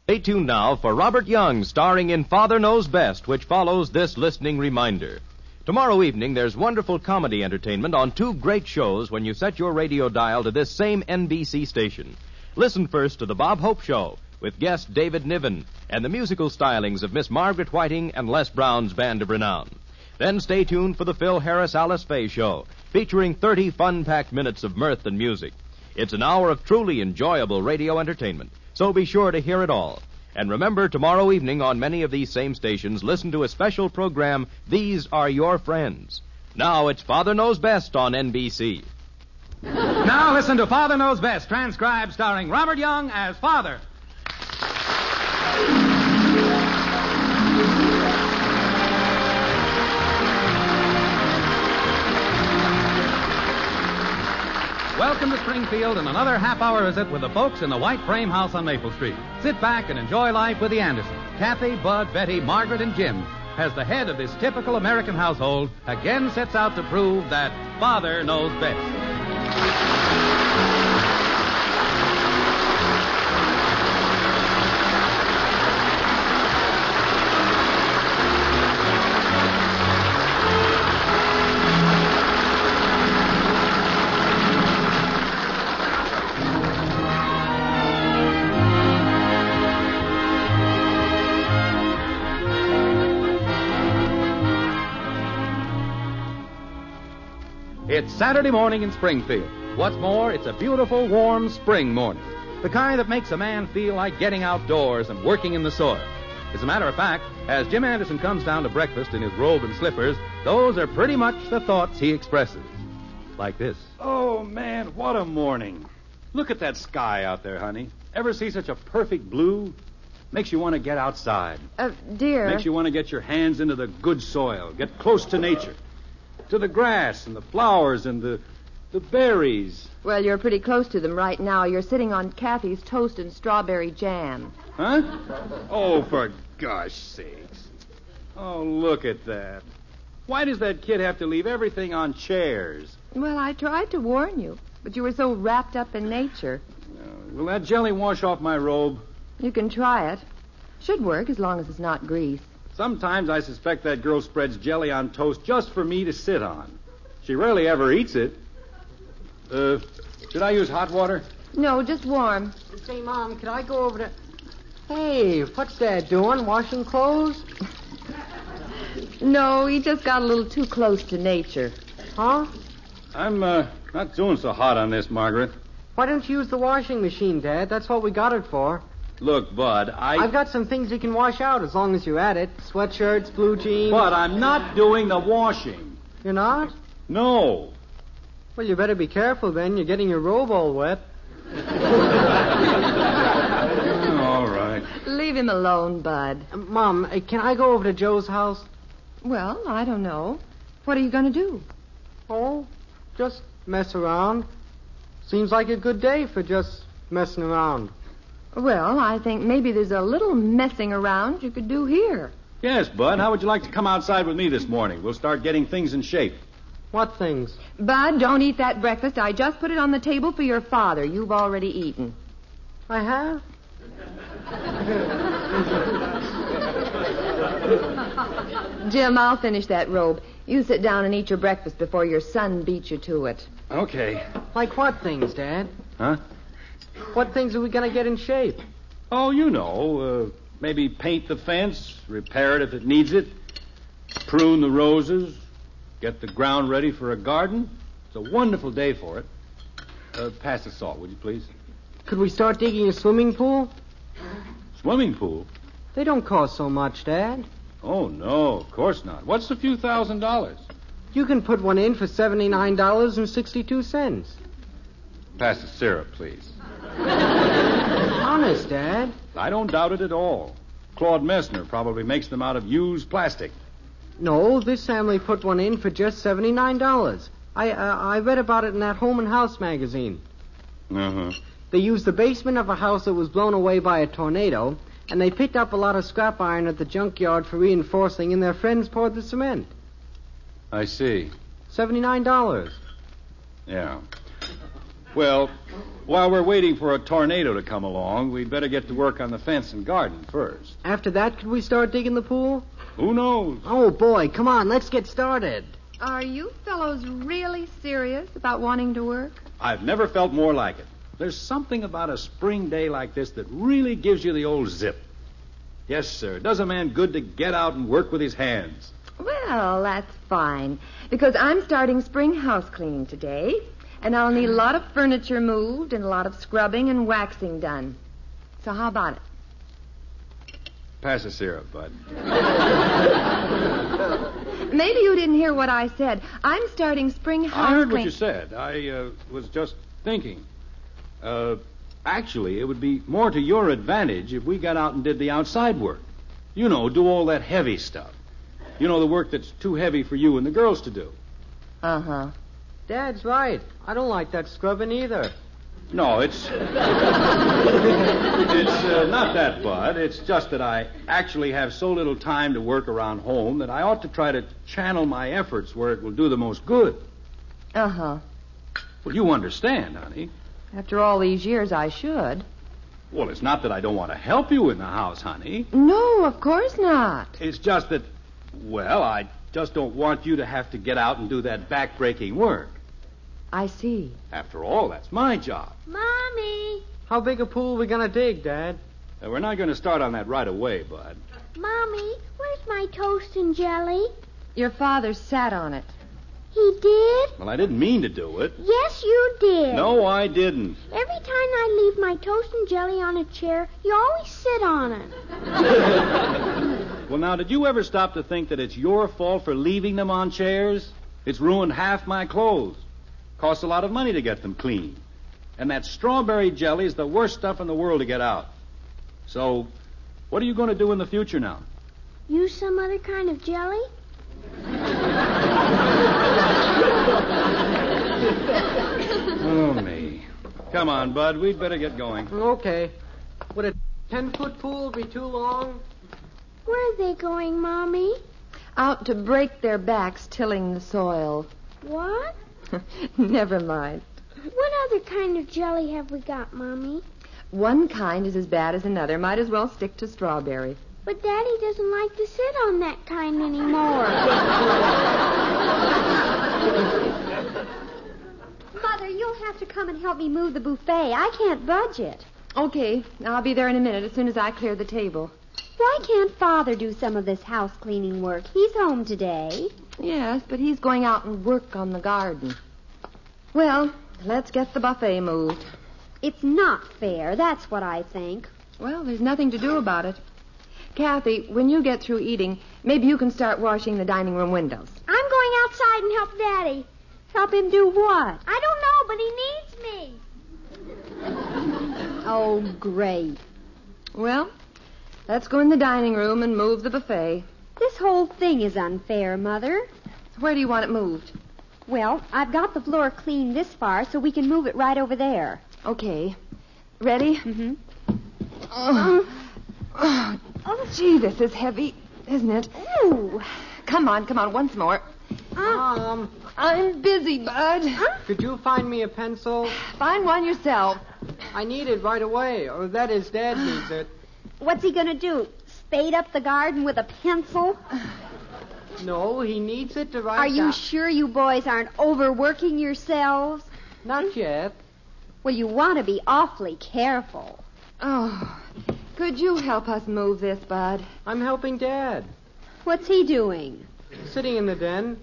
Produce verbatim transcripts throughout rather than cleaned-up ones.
Stay tuned now for Robert Young starring in Father Knows Best, which follows this listening reminder. Tomorrow evening, there's wonderful comedy entertainment on two great shows when you set your radio dial to this same N B C station. Listen first to The Bob Hope Show with guest David Niven and the musical stylings of Miss Margaret Whiting and Les Brown's Band of Renown. Then stay tuned for the Phil Harris-Alice Faye Show, featuring thirty fun-packed minutes of mirth and music. It's an hour of truly enjoyable radio entertainment, so be sure to hear it all. And remember, tomorrow evening on many of these same stations, listen to a special program, These Are Your Friends. Now it's Father Knows Best on N B C. Now listen to Father Knows Best, transcribed starring Robert Young as Father. Welcome to Springfield and another half-hour visit with the folks in the White Frame House on Maple Street. Sit back and enjoy life with the Andersons. Kathy, Bud, Betty, Margaret, and Jim, as the head of this typical American household, again sets out to prove that Father knows best. It's Saturday morning in Springfield. What's more, it's a beautiful, warm spring morning. The kind that makes a man feel like getting outdoors and working in the soil. As a matter of fact, as Jim Anderson comes down to breakfast in his robe and slippers, those are pretty much the thoughts he expresses. Like this. Oh, man, what a morning. Look at that sky out there, honey. Ever see such a perfect blue? Makes you want to get outside. Uh, dear. Makes you want to get your hands into the good soil, get close to nature. To the grass and the flowers and the the berries. Well, you're pretty close to them right now. You're sitting on Kathy's toast and strawberry jam. Huh? Oh, for gosh sakes. Oh, look at that. Why does that kid have to leave everything on chairs? Well, I tried to warn you, but you were so wrapped up in nature. Uh, will that jelly wash off my robe? You can try it. Should work as long as it's not grease. Sometimes I suspect that girl spreads jelly on toast just for me to sit on. She rarely ever eats it. Uh, should I use hot water? No, just warm. Say, Mom, can I go over to... Hey, what's Dad doing? Washing clothes? No, he just got a little too close to nature. Huh? I'm uh, not doing so hot on this, Margaret. Why don't you use the washing machine, Dad? That's what we got it for. Look, Bud, I... I've got some things you can wash out as long as you're at it. Sweatshirts, blue jeans. But I'm not doing the washing. You're not? No. Well, you better be careful then. You're getting your robe all wet. All right. Leave him alone, Bud. Uh, Mom, uh, can I go over to Joe's house? Well, I don't know. What are you going to do? Oh, just mess around. Seems like a good day for just messing around. Well, I think maybe there's a little messing around you could do here. Yes, Bud. How would you like to come outside with me this morning? We'll start getting things in shape. What things? Bud, don't eat that breakfast. I just put it on the table for your father. You've already eaten. I have? Jim, I'll finish that robe. You sit down and eat your breakfast before your son beats you to it. Okay. Like what things, Dad? Huh? What things are we going to get in shape? Oh, you know, uh, maybe paint the fence, repair it if it needs it, prune the roses, get the ground ready for a garden. It's a wonderful day for it. Uh, pass the salt, would you please? Could we start digging a swimming pool? Swimming pool? They don't cost so much, Dad. Oh, no, of course not. What's a few thousand dollars? You can put one in for seventy-nine dollars and sixty-two cents. Pass the syrup, please. Honest, Dad. I don't doubt it at all. Claude Messner probably makes them out of used plastic. No, this family put one in for just seventy-nine dollars. I uh, I read about it in that Home and House magazine. Uh-huh. They used the basement of a house that was blown away by a tornado, and they picked up a lot of scrap iron at the junkyard for reinforcing, and their friends poured the cement. I see. seventy-nine dollars. Yeah. Well, while we're waiting for a tornado to come along, we'd better get to work on the fence and garden first. After that, could we start digging the pool? Who knows? Oh, boy, come on, let's get started. Are you fellows really serious about wanting to work? I've never felt more like it. There's something about a spring day like this that really gives you the old zip. Yes, sir. It does a man good to get out and work with his hands. Well, that's fine, because I'm starting spring house cleaning today, and I'll need a lot of furniture moved and a lot of scrubbing and waxing done. So how about it? Pass the syrup, Bud. Maybe you didn't hear what I said. I'm starting spring house I heard clean- what you said. I uh, was just thinking. Uh, actually, it would be more to your advantage if we got out and did the outside work. You know, do all that heavy stuff. You know, the work that's too heavy for you and the girls to do. Uh-huh. Dad's right. I don't like that scrubbing either. No, it's... it's uh, not that, Bud. It's just that I actually have so little time to work around home that I ought to try to channel my efforts where it will do the most good. Uh-huh. Well, you understand, honey. After all these years, I should. Well, it's not that I don't want to help you in the house, honey. No, of course not. It's just that, well, I just don't want you to have to get out and do that back-breaking work. I see. After all, that's my job. Mommy! How big a pool are we going to dig, Dad? Uh, we're not going to start on that right away, Bud. Mommy, where's my toast and jelly? Your father sat on it. He did? Well, I didn't mean to do it. Yes, you did. No, I didn't. Every time I leave my toast and jelly on a chair, you always sit on it. Well, now, did you ever stop to think that it's your fault for leaving them on chairs? It's ruined half my clothes. Costs a lot of money to get them clean. And that strawberry jelly is the worst stuff in the world to get out. So, what are you going to do in the future now? Use some other kind of jelly? Oh, me. Come on, Bud. We'd better get going. Okay. Would a ten-foot pool be too long? Where are they going, Mommy? Out to break their backs tilling the soil. What? Never mind. What other kind of jelly have we got, Mommy? One kind is as bad as another. Might as well stick to strawberry. But Daddy doesn't like to sit on that kind anymore. Mother, you'll have to come and help me move the buffet. I can't budge it. Okay, I'll be there in a minute as soon as I clear the table. Why can't Father do some of this house cleaning work? He's home today. Yes, but he's going out and work on the garden. Well, let's get the buffet moved. It's not fair, that's what I think. Well, there's nothing to do about it. Kathy, when you get through eating, maybe you can start washing the dining room windows. I'm going outside and help Daddy. Help him do what? I don't know, but he needs me. Oh, great. Well, let's go in the dining room and move the buffet. This whole thing is unfair, Mother. Where do you want it moved? Well, I've got the floor cleaned this far, so we can move it right over there. Okay. Ready? Mm-hmm. Oh, oh, oh, gee, this is heavy, isn't it? Ooh. Come on, come on, once more. Mom, I'm busy, Bud. could you find me a pencil? Find one yourself. I need it right away, or that is, Dad needs it. What's he going to do? Spade up the garden with a pencil? No, he needs it to write Are you down- sure you boys aren't overworking yourselves? Not yet. Well, you want to be awfully careful. Oh, could you help us move this, Bud? I'm helping Dad. What's he doing? Sitting in the den.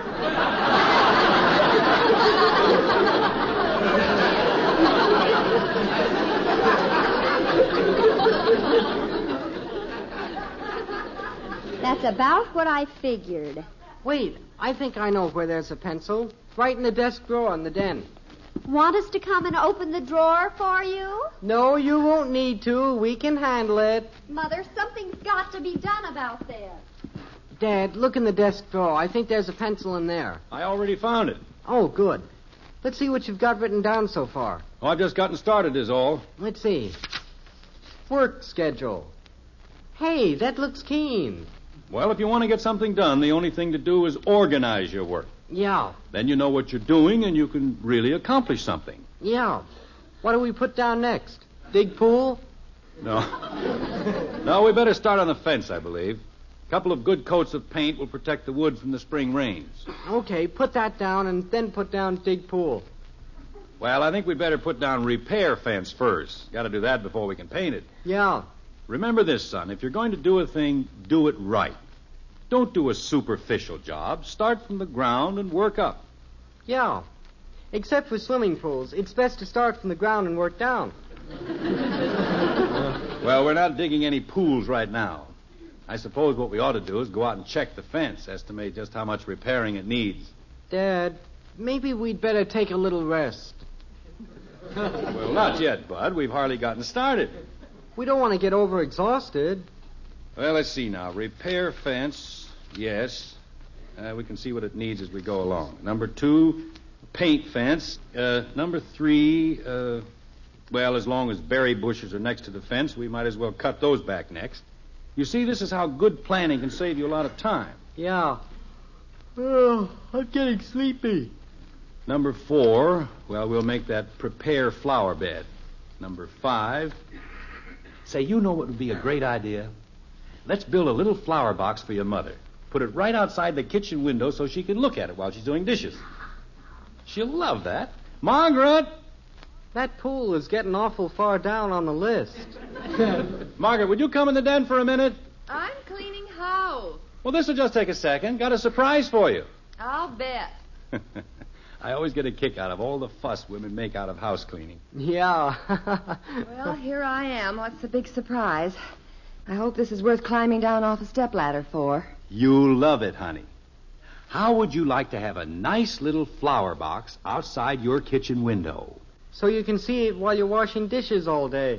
That's about what I figured. Wait, I think I know where there's a pencil. Right in the desk drawer in the den. Want us to come and open the drawer for you? No, you won't need to. We can handle it. Mother, something's got to be done about this. Dad, look in the desk drawer. I think there's a pencil in there. I already found it. Oh, good. Let's see what you've got written down so far. Oh, I've just gotten started, is all. Let's see. Work schedule. Hey, that looks keen. Well, if you want to get something done, the only thing to do is organize your work. Yeah, Then you know what you're doing, and you can really accomplish something. yeah. What do we put down next? Dig pool? No. No, we better start on the fence, I believe. A couple of good coats of paint will protect the wood from the spring rains. Okay, put that down and then put down dig pool. Well, I think we'd better put down repair fence first. Got to do that before we can paint it. Yeah. Remember this, son. If you're going to do a thing, do it right. Don't do a superficial job. Start from the ground and work up. Yeah. Except for swimming pools. It's best to start from the ground and work down. Well, we're not digging any pools right now. I suppose what we ought to do is go out and check the fence, estimate just how much repairing it needs. Dad, maybe we'd better take a little rest. Well, not yet, Bud. We've hardly gotten started. We don't want to get overexhausted. Well, let's see now. Repair fence, yes. Uh, we can see what it needs as we go along. Number two, paint fence. Uh, number three, uh, well, as long as berry bushes are next to the fence, we might as well cut those back next. You see, this is how good planning can save you a lot of time. Yeah. Oh, I'm getting sleepy. Number four, well, we'll make that prepare flower bed. Number five, say, you know what would be a great idea? Let's build a little flower box for your mother. Put it right outside the kitchen window so she can look at it while she's doing dishes. She'll love that. Margaret! That pool is getting awful far down on the list. Margaret, would you come in the den for a minute? I'm cleaning house. Well, this'll just take a second. Got a surprise for you. I'll bet. I always get a kick out of all the fuss women make out of house cleaning. Yeah. Well, here I am. What's the big surprise? I hope this is worth climbing down off a stepladder for. You'll love it, honey. How would you like to have a nice little flower box outside your kitchen window? So you can see it while you're washing dishes all day.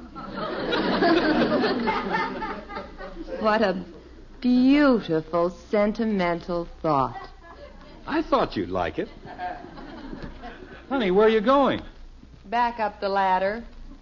What a beautiful, sentimental thought. I thought you'd like it. Honey, where are you going? Back up the ladder.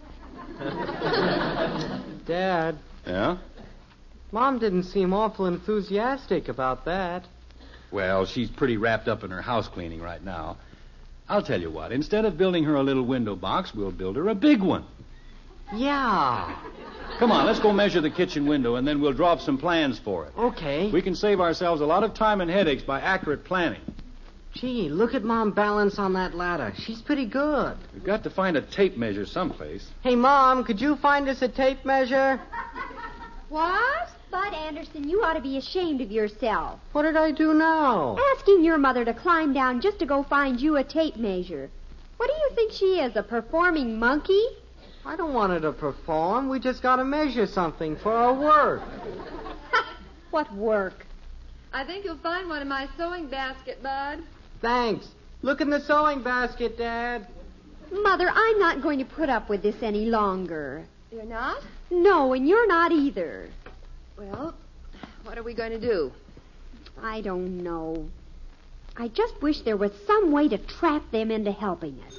Dad, Yeah? Mom didn't seem awful enthusiastic about that. Well, she's pretty wrapped up in her house cleaning right now. I'll tell you what. Instead of building her a little window box, we'll build her a big one. Yeah. Come on, let's go measure the kitchen window, and then we'll draw up some plans for it. Okay. We can save ourselves a lot of time and headaches by accurate planning. Gee, look at Mom balance on that ladder. She's pretty good. We've got to find a tape measure someplace. Hey, Mom, could you find us a tape measure? What? Bud Anderson, you ought to be ashamed of yourself. What did I do now? Asking your mother to climb down just to go find you a tape measure. What do you think she is, a performing monkey? I don't want her to perform. We just got to measure something for our work. What work? I think you'll find one in my sewing basket, Bud. Thanks. Look in the sewing basket, Dad. Mother, I'm not going to put up with this any longer. You're not? No, and you're not either. Well, what are we going to do? I don't know. I just wish there was some way to trap them into helping us.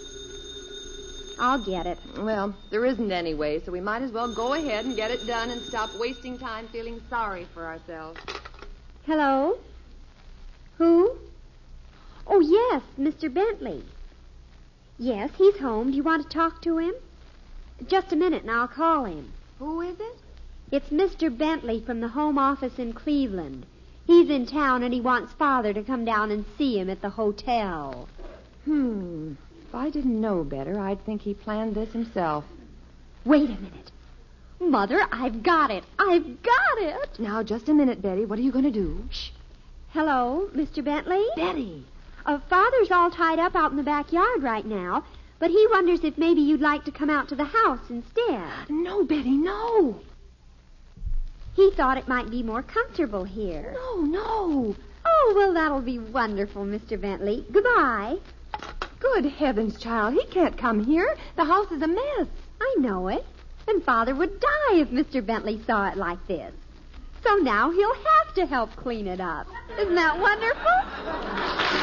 I'll get it. Well, there isn't any way, so we might as well go ahead and get it done and stop wasting time feeling sorry for ourselves. Hello? Who? Oh, yes, Mister Bentley. Yes, he's home. Do you want to talk to him? Just a minute, and I'll call him. Who is it? It's Mister Bentley from the home office in Cleveland. He's in town, and he wants Father to come down and see him at the hotel. Hmm. If I didn't know better, I'd think he planned this himself. Wait a minute. Mother, I've got it. I've got it. Now, just a minute, Betty. What are you going to do? Shh. Hello, Mister Bentley? Betty. Uh, Father's all tied up out in the backyard right now, but he wonders if maybe you'd like to come out to the house instead. No, Betty, no. He thought it might be more comfortable here. No, no. Oh, well, that'll be wonderful, Mister Bentley. Goodbye. Good heavens, child. He can't come here. The house is a mess. I know it. And Father would die if Mister Bentley saw it like this. So now he'll have to help clean it up. Isn't that wonderful?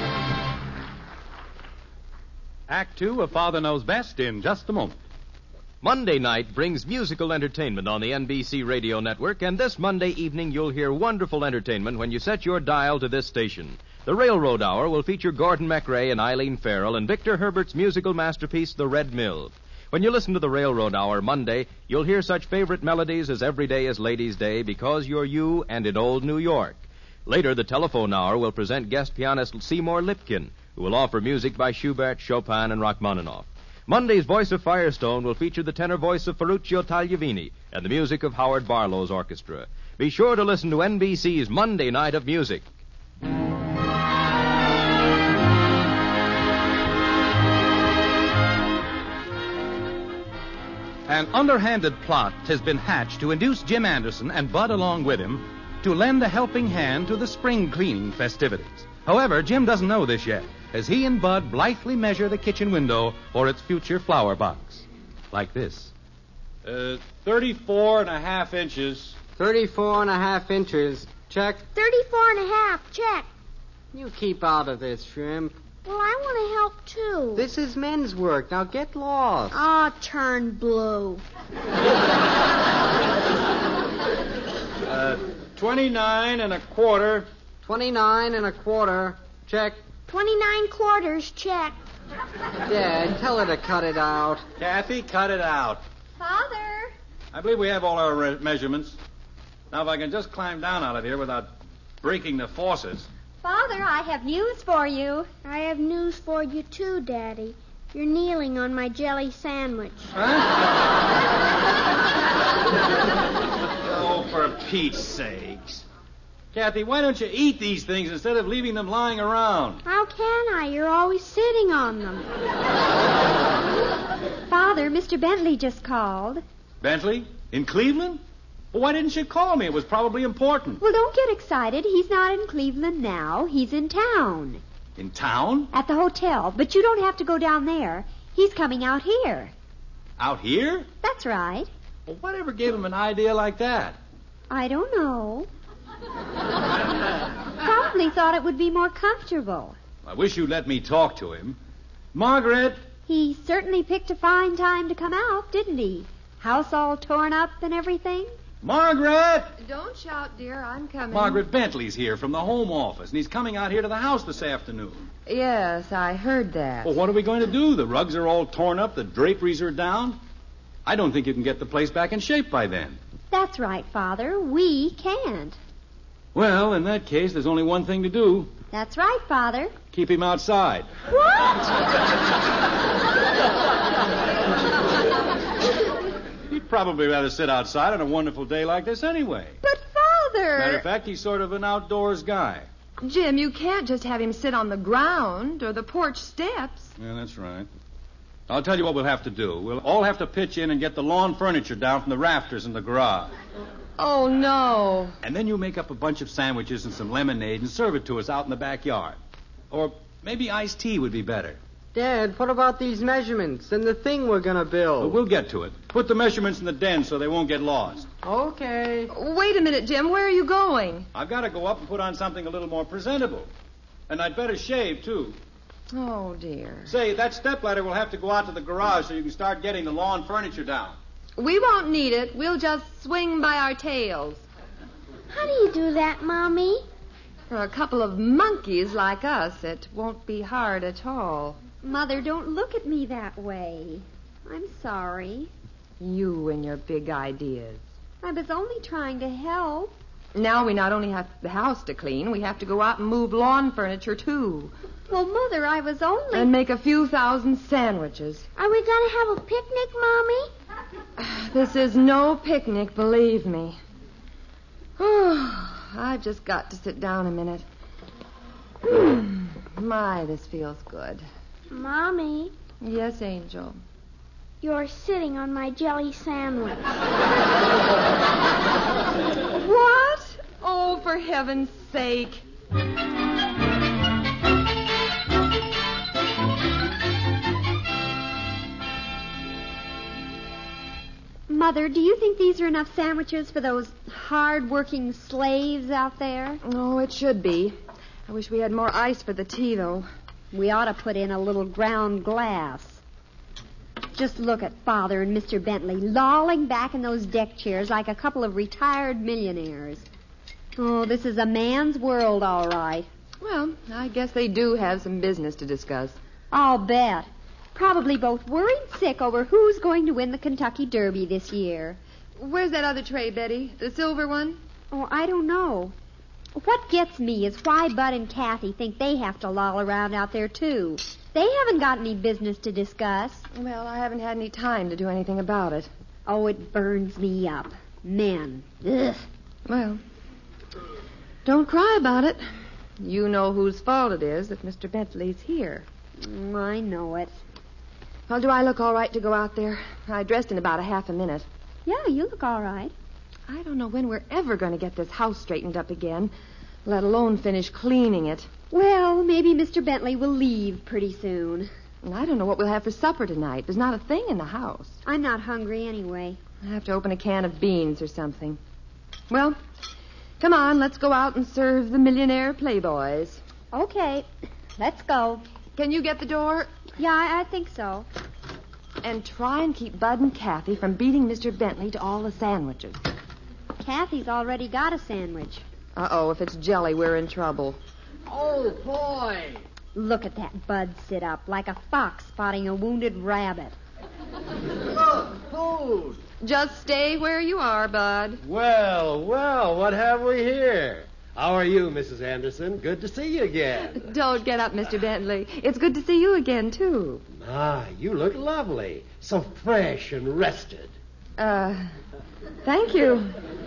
Act two of Father Knows Best in just a moment. Monday night brings musical entertainment on the N B C radio network, and this Monday evening you'll hear wonderful entertainment when you set your dial to this station. The Railroad Hour will feature Gordon MacRae and Eileen Farrell and Victor Herbert's musical masterpiece, The Red Mill. When you listen to the Railroad Hour Monday, you'll hear such favorite melodies as Every Day is Ladies' Day, Because You're You, and In Old New York. Later, the Telephone Hour will present guest pianist Seymour Lipkin, who will offer music by Schubert, Chopin, and Rachmaninoff. Monday's Voice of Firestone will feature the tenor voice of Ferruccio Tagliavini and the music of Howard Barlow's orchestra. Be sure to listen to N B C's Monday Night of Music. An underhanded plot has been hatched to induce Jim Anderson and Bud along with him to lend a helping hand to the spring cleaning festivities. However, Jim doesn't know this yet, as he and Bud blithely measure the kitchen window for its future flower box. Like this. Uh, thirty-four and a half inches. Thirty-four and a half inches. Check. Thirty-four and a half. Check. You keep out of this, Shrimp. Well, I want to help, too. This is men's work. Now get lost. Ah, turn blue. Uh, twenty-nine and a quarter. Twenty-nine and a quarter. Check. Twenty-nine quarters. Check. Dad, tell her to cut it out. Kathy, cut it out. Father. I believe we have all our re- measurements. Now, if I can just climb down out of here without breaking the faucets. Father, I have news for you. I have news for you, too, Daddy. You're kneeling on my jelly sandwich. Oh, for Pete's sakes. Kathy, why don't you eat these things instead of leaving them lying around? How can I? You're always sitting on them. Father, Mister Bentley just called. Bentley? In Cleveland? Well, why didn't you call me? It was probably important. Well, don't get excited. He's not in Cleveland now. He's in town. In town? At the hotel. But you don't have to go down there. He's coming out here. Out here? That's right. Well, whatever gave him an idea like that? I don't know. Probably thought it would be more comfortable. I wish you'd let me talk to him. Margaret! He certainly picked a fine time to come out, didn't he? House all torn up and everything. Margaret! Don't shout, dear. I'm coming. Margaret Bentley's here from the home office, and he's coming out here to the house this afternoon. Yes, I heard that. Well, what are we going to do? The rugs are all torn up, the draperies are down. I don't think you can get the place back in shape by then. That's right, Father. We can't. Well, in that case, there's only one thing to do. That's right, Father. Keep him outside. What? He'd probably rather sit outside on a wonderful day like this anyway. But, Father... Matter of fact, he's sort of an outdoors guy. Jim, you can't just have him sit on the ground or the porch steps. Yeah, that's right. I'll tell you what we'll have to do. We'll all have to pitch in and get the lawn furniture down from the rafters in the garage. Oh, no. And then you make up a bunch of sandwiches and some lemonade and serve it to us out in the backyard. Or maybe iced tea would be better. Dad, what about these measurements and the thing we're going to build? But we'll get to it. Put the measurements in the den so they won't get lost. Okay. Wait a minute, Jim. Where are you going? I've got to go up and put on something a little more presentable. And I'd better shave, too. Oh, dear. Say, that stepladder will have to go out to the garage so you can start getting the lawn furniture down. We won't need it. We'll just swing by our tails. How do you do that, Mommy? For a couple of monkeys like us, it won't be hard at all. Mother, don't look at me that way. I'm sorry. You and your big ideas. I was only trying to help. Now we not only have the house to clean, we have to go out and move lawn furniture, too. Well, Mother, I was only... And make a few thousand sandwiches. Are we going to have a picnic, Mommy? This is no picnic, believe me. I've just got to sit down a minute. My, this feels good. Mommy. Yes, Angel. You're sitting on my jelly sandwich. What? Oh, for heaven's sake. Mother, do you think these are enough sandwiches for those hard-working slaves out there? Oh, it should be. I wish we had more ice for the tea, though. We ought to put in a little ground glass. Just look at Father and Mister Bentley lolling back in those deck chairs like a couple of retired millionaires. Oh, this is a man's world, all right. Well, I guess they do have some business to discuss. I'll bet. Probably both worried sick over who's going to win the Kentucky Derby this year. Where's that other tray, Betty? The silver one? Oh, I don't know. What gets me is why Bud and Kathy think they have to loll around out there, too. They haven't got any business to discuss. Well, I haven't had any time to do anything about it. Oh, it burns me up. Men. Ugh. Well, don't cry about it. You know whose fault it is if Mister Bentley's here. Mm, I know it. Well, do I look all right to go out there? I dressed in about a half a minute. Yeah, you look all right. I don't know when we're ever going to get this house straightened up again, let alone finish cleaning it. Well, maybe Mister Bentley will leave pretty soon. And I don't know what we'll have for supper tonight. There's not a thing in the house. I'm not hungry anyway. I have to open a can of beans or something. Well, come on, let's go out and serve the millionaire playboys. Okay, let's go. Can you get the door? Yeah, I, I think so. And try and keep Bud and Kathy from beating Mister Bentley to all the sandwiches. Kathy's already got a sandwich. Uh-oh, if it's jelly, we're in trouble. Oh, boy. Look at that Bud sit up like a fox spotting a wounded rabbit. Look, food. Just stay where you are, Bud. Well, well, what have we here? How are you, Missus Anderson? Good to see you again. Don't get up, Mister Bentley. It's good to see you again, too. Ah, you look lovely. So fresh and rested. Uh, thank you.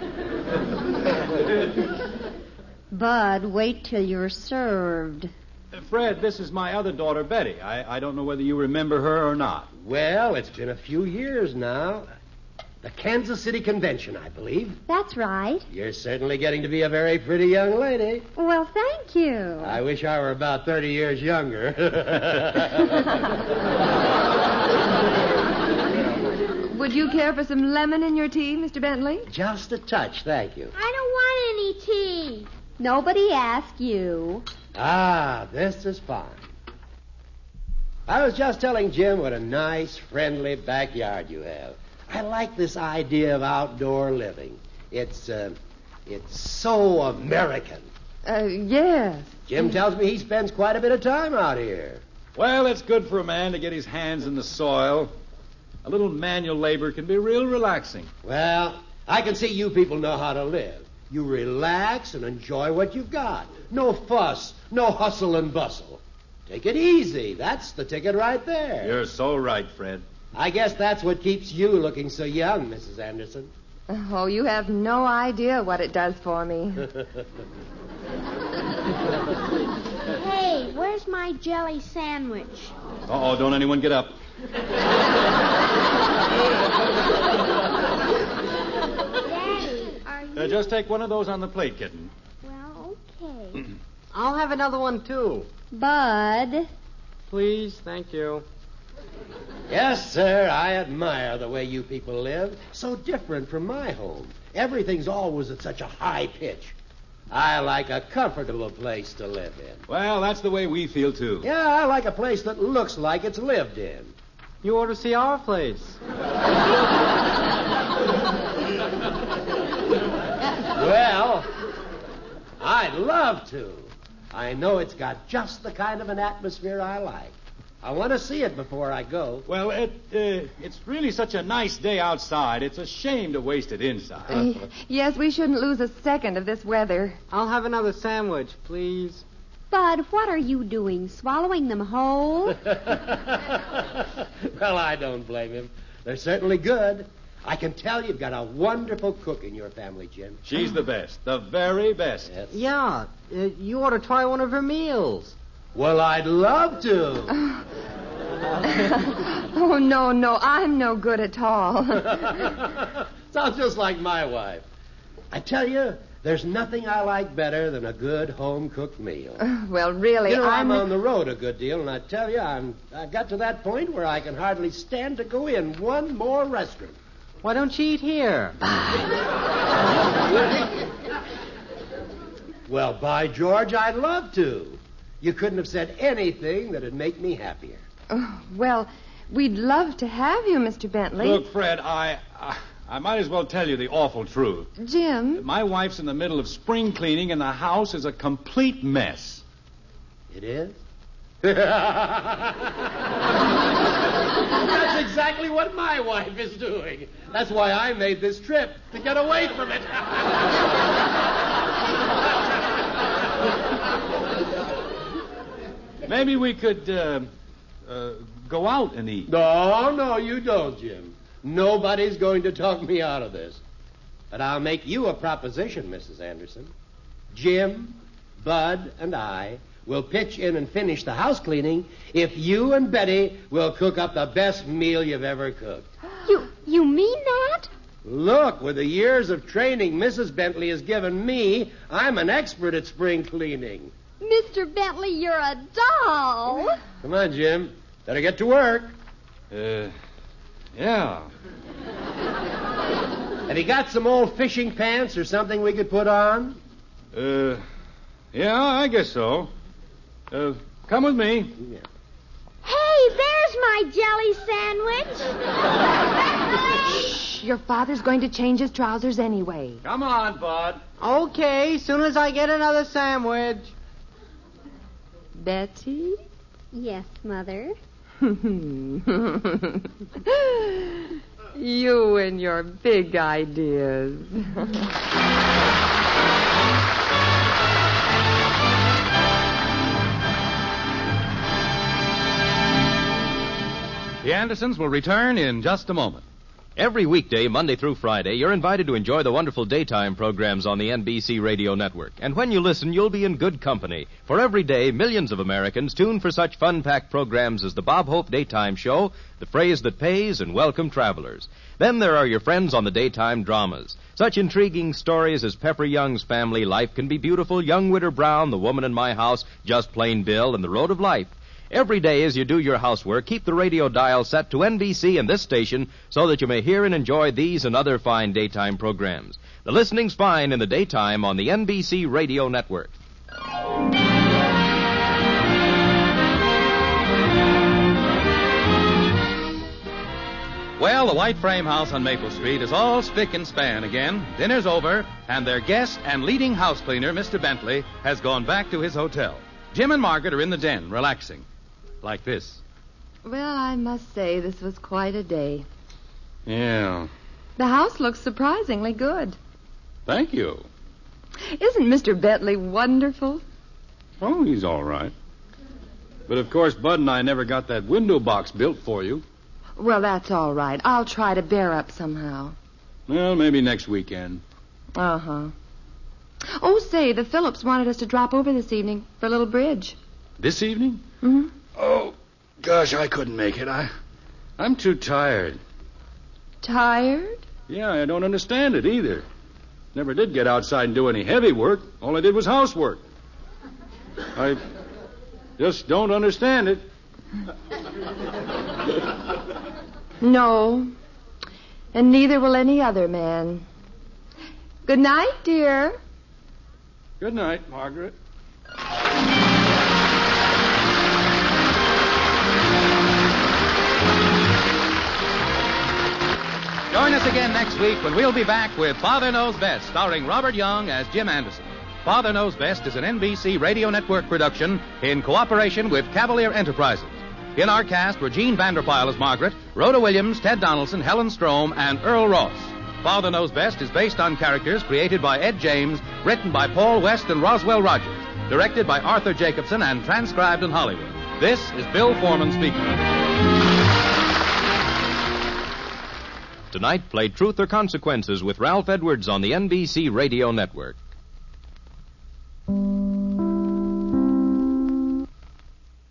Bud, wait till you're served. Uh, Fred, this is my other daughter, Betty. I, I don't know whether you remember her or not. Well, it's been a few years now. The Kansas City Convention, I believe. That's right. You're certainly getting to be a very pretty young lady. Well, thank you. I wish I were about thirty years younger. Would you care for some lemon in your tea, Mister Bentley? Just a touch, thank you. I don't want any tea. Nobody asked you. Ah, this is fine. I was just telling Jim what a nice, friendly backyard you have. I like this idea of outdoor living. It's, uh, it's so American. Uh, yes. Jim tells me he spends quite a bit of time out here. Well, it's good for a man to get his hands in the soil. A little manual labor can be real relaxing. Well, I can see you people know how to live. You relax and enjoy what you've got. No fuss, no hustle and bustle. Take it easy. That's the ticket right there. You're so right, Fred. I guess that's what keeps you looking so young, Missus Anderson. Oh, you have no idea what it does for me. Hey, where's my jelly sandwich? Uh-oh, don't anyone get up. Daddy, are you... Uh, just take one of those on the plate, kitten. Well, okay. I'll have another one, too. Bud. Please, thank you. Yes, sir, I admire the way you people live. So different from my home. Everything's always at such a high pitch. I like a comfortable place to live in. Well, that's the way we feel, too. Yeah, I like a place that looks like it's lived in. You ought to see our place. Well, I'd love to. I know it's got just the kind of an atmosphere I like. I want to see it before I go. Well, it uh, it's really such a nice day outside. It's a shame to waste it inside. Uh, yes, we shouldn't lose a second of this weather. I'll have another sandwich, please. Bud, what are you doing? Swallowing them whole? Well, I don't blame him. They're certainly good. I can tell you've got a wonderful cook in your family, Jim. She's the best, the very best. Yes. Yeah, uh, you ought to try one of her meals. Well, I'd love to. Oh, no, no, I'm no good at all. Sounds just like my wife. I tell you, there's nothing I like better than a good home-cooked meal. Well, really, You know, I'm... I'm on the road a good deal, and I tell you, I'm, I've got to that point where I can hardly stand to go in one more restaurant. Why don't you eat here? Well, by George, I'd love to. You couldn't have said anything that'd make me happier. Oh, well, We'd love to have you, Mister Bentley. Look, Fred, I, I I might as well tell you the awful truth. Jim. My wife's in the middle of spring cleaning, and the house is a complete mess. It is? That's exactly what my wife is doing. That's why I made this trip, to get away from it. Maybe we could uh, uh, go out and eat. No, no, you don't, Jim. Nobody's going to talk me out of this. But I'll make you a proposition, Missus Anderson. Jim, Bud, and I will pitch in and finish the house cleaning if you and Betty will cook up the best meal you've ever cooked. You you mean that? Look, with the years of training Missus Bentley has given me, I'm an expert at spring cleaning. Mister Bentley, you're a doll. Come on, Jim. Better get to work. Uh, yeah. Have you got some old fishing pants or something we could put on? Uh, yeah, I guess so. Uh, come with me. Yeah. Hey, there's my jelly sandwich. Shh, your father's going to change his trousers anyway. Come on, Bud. Okay, soon as I get another sandwich. Betty? Yes, Mother. You and your big ideas. The Andersons will return in just a moment. Every weekday, Monday through Friday, you're invited to enjoy the wonderful daytime programs on the N B C Radio Network. And when you listen, you'll be in good company. For every day, millions of Americans tune for such fun-packed programs as the Bob Hope Daytime Show, The Phrase That Pays, and Welcome Travelers. Then there are your friends on the daytime dramas. Such intriguing stories as Pepper Young's Family Life Can Be Beautiful, Young Witter Brown, The Woman in My House, Just Plain Bill, and The Road of Life. Every day as you do your housework, keep the radio dial set to N B C and this station so that you may hear and enjoy these and other fine daytime programs. The listening's fine in the daytime on the N B C Radio Network. Well, the white frame house on Maple Street is all spick and span again. Dinner's over, and their guest and leading house cleaner, Mister Bentley, has gone back to his hotel. Jim and Margaret are in the den, relaxing. Like this. Well, I must say this was quite a day. Yeah. The house looks surprisingly good. Thank you. Isn't Mister Bentley wonderful? Oh, he's all right. But, of course, Bud and I never got that window box built for you. Well, that's all right. I'll try to bear up somehow. Well, maybe next weekend. Uh-huh. Oh, say, the Phillips wanted us to drop over this evening for a little bridge. This evening? Mm-hmm. Oh, gosh, I couldn't make it. I, I'm too tired. Tired? Yeah, I don't understand it either. Never did get outside and do any heavy work. All I did was housework. I just don't understand it. No. And neither will any other man. Good night, dear. Good night, Margaret. Join us again next week when we'll be back with Father Knows Best, starring Robert Young as Jim Anderson. Father Knows Best is an N B C Radio Network production in cooperation with Cavalier Enterprises. In our cast were Gene Vanderpyle as Margaret, Rhoda Williams, Ted Donaldson, Helen Strome, and Earl Ross. Father Knows Best is based on characters created by Ed James, written by Paul West and Roswell Rogers, directed by Arthur Jacobson, and transcribed in Hollywood. This is Bill Foreman speaking. Tonight, play Truth or Consequences with Ralph Edwards on the N B C Radio Network.